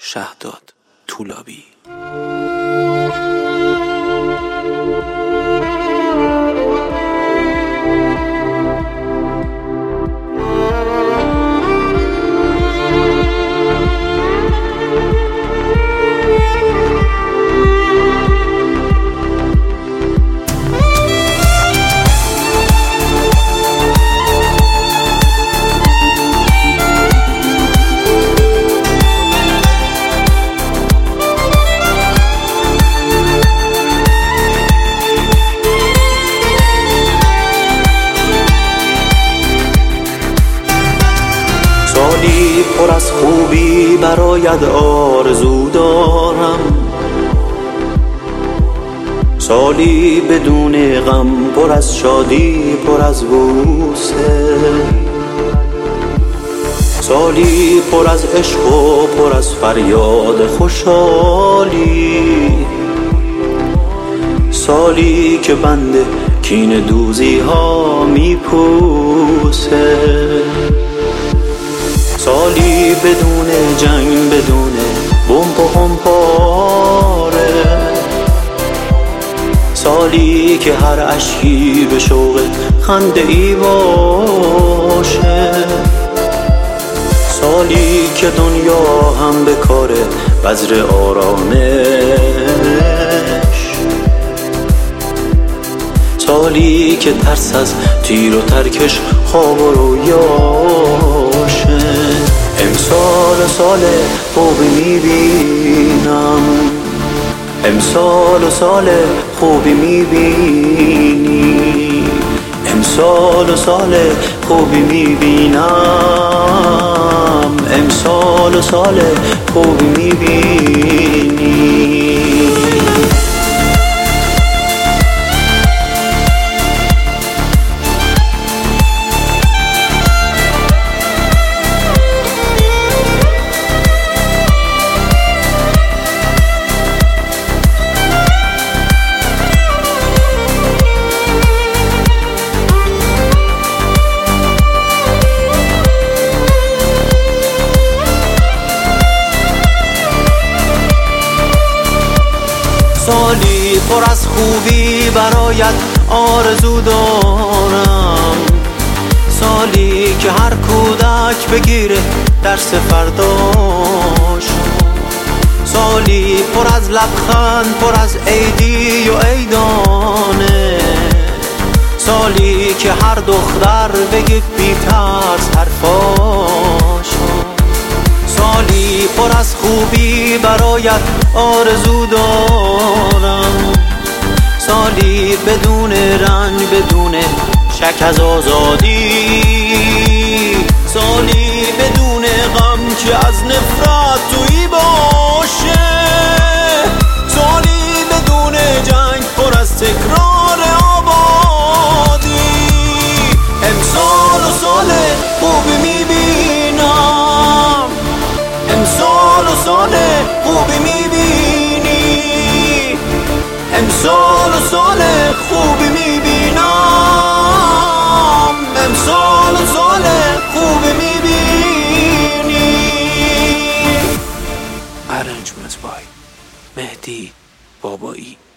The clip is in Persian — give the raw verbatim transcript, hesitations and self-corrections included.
شهداد طولابی. سالی پر از خوبی برایت آرزو دارم، سالی بدون غم پر از شادی پر از بوسه، سالی پر از عشق و پر از فریاد خوشحالی، سالی که بند کین دوزی ها میپوسه، سالی بدون جنگ بدون بمب و غمپاره، سالی که هر اشکی به شوق خنده ای باشه، سالی که دنیا هم به کار بذر آرامش، سالی که ترس از تیر و ترکش خواب و رویاشه. امسال سال خوبی میبینم، امسال و سال خوبی میبینی، امسال و سال خوبی میبینم، امسال و سال خوبی میبینی. سالی پر از خوبی برایت آرزو دارم، سالی که هر کودک بگیره درس فرداش، سالی پر از لبخند پر از عیدی و عیدانه، سالی که هر دختر بگه بی ترس حرفاش، سالی پر از خوبی برایت آرزو دارم، سالی بدون رنج بدون شک از آزادی، سالی بدون غم که از نفرت تویی باشه، سالی بدون جنگ پر از تکرار آبادی. امسال و سال خوبی میبینم، امسال و سال خوبی میبینی، امسال و سال خوبی میبینم، امسال و سال خوبی میبینی. Arrangements by مهدی بابایی.